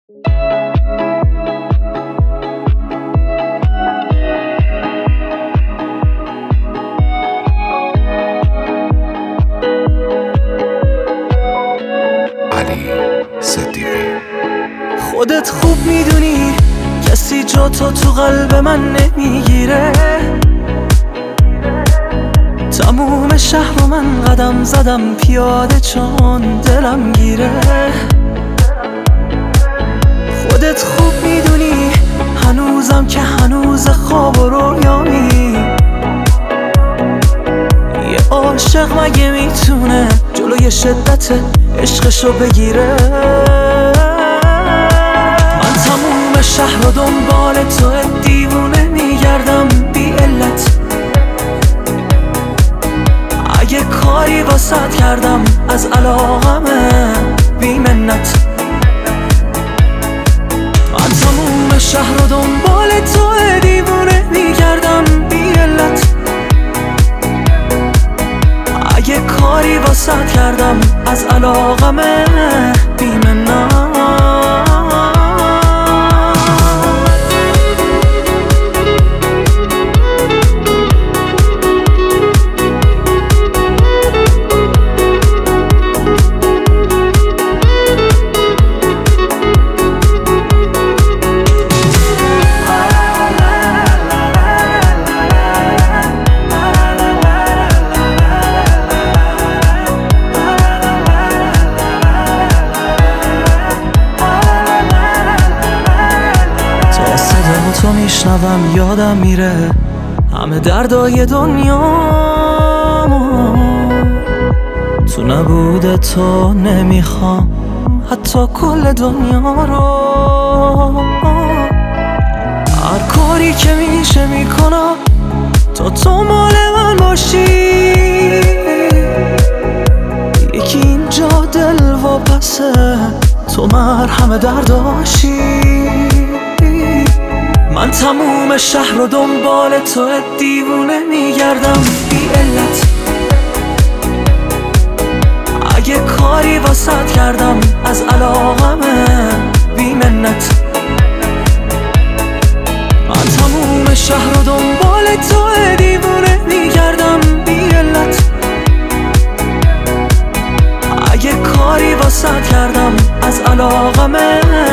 خودت خوب میدونی کسی جا تو قلب من نمیگیره. تموم شهر رو من قدم زدم پیاده چون دلم گیره. خودت خوب میدونی هنوزم که هنوز خواب و رویامی. یه عاشق مگه میتونه جلوی شدت عشقشو بگیره؟ تموم شهر رو دنبال تو دیوونه میگردم بی علت. اگه کاری واسط کردم از علاقمه بی منت. من تموم شهر رو دنبال تو دیوونه میگردم بی علت. اگه کاری واسط کردم از علاقمه بی منت. تو میشنوم یادم میره همه دردای دنیا. تو نبوده تو نمیخوام حتی کل دنیا رو. هر کاری که میشه میکنم تو مال من باشی. یکی اینجا دل و پسه تو مرهم درداشی. من تموم شهر رو دنبال تو دیوونه میگردم بی علت. اگه کاری واسط کردم از علاقمه بی منت. من تموم شهر رو دنبال تو دیوونه میگردم بی علت. اگه کاری واسط کردم از علاقمه